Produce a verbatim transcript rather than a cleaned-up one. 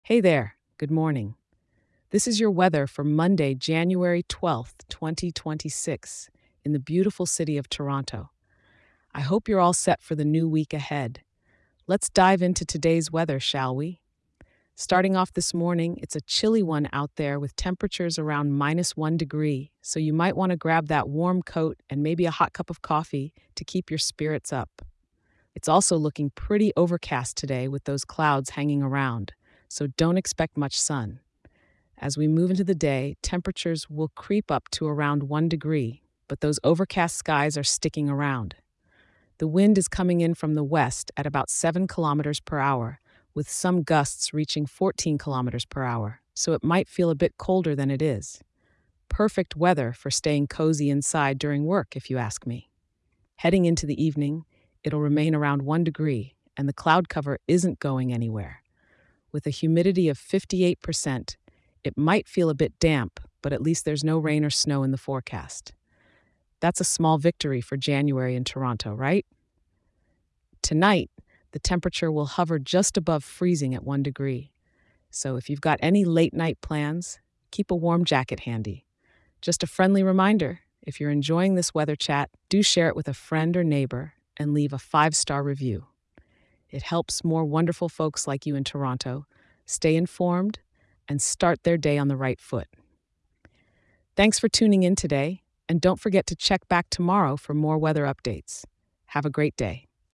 Hey there, good morning. This is your weather for Monday, January twelfth, twenty twenty-six, in the beautiful city of Toronto. I hope you're all set for the new week ahead. Let's dive into today's weather, shall we? Starting off this morning, it's a chilly one out there with temperatures around minus one degree, so you might want to grab that warm coat and maybe a hot cup of coffee to keep your spirits up. It's also looking pretty overcast today with those clouds hanging around, so don't expect much sun. As we move into the day, temperatures will creep up to around one degree, but those overcast skies are sticking around. The wind is coming in from the west at about seven kilometers per hour, with some gusts reaching fourteen kilometers per hour, so it might feel a bit colder than it is. Perfect weather for staying cozy inside during work, if you ask me. Heading into the evening, it'll remain around one degree, and the cloud cover isn't going anywhere. With a humidity of fifty-eight percent, it might feel a bit damp, but at least there's no rain or snow in the forecast. That's a small victory for January in Toronto, right? Tonight, the temperature will hover just above freezing at one degree. So if you've got any late night plans, keep a warm jacket handy. Just a friendly reminder, if you're enjoying this weather chat, do share it with a friend or neighbor and leave a five-star review. It helps more wonderful folks like you in Toronto stay informed and start their day on the right foot. Thanks for tuning in today, and don't forget to check back tomorrow for more weather updates. Have a great day.